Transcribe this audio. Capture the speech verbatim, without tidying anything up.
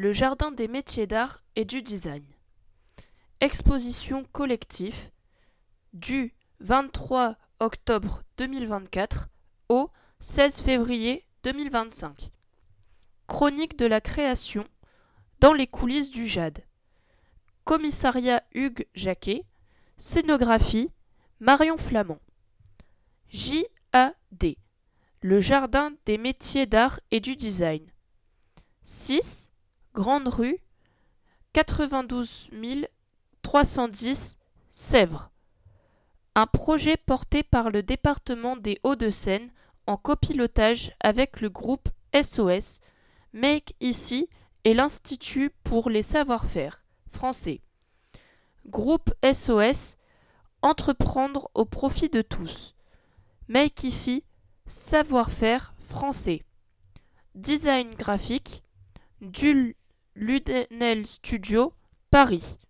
le Jardin des métiers d'art et du design. Exposition collective du vingt-trois octobre deux mille vingt-quatre au seize février deux mille vingt-cinq. Chronique de la création dans les coulisses du Jade. Commissariat Hugues Jacquet. Scénographie Marion Flamand. J A D. Le Jardin des métiers d'art et du design. six Grande Rue, quatre-vingt-douze mille trois cent dix, Sèvres. Un projet porté par le département des Hauts-de-Seine en copilotage avec le groupe S O S, Make Ici et l'Institut pour les savoir-faire français. Groupe S O S, entreprendre au profit de tous. Make Ici, savoir-faire français. Design graphique, du Ludenel Studio, Paris.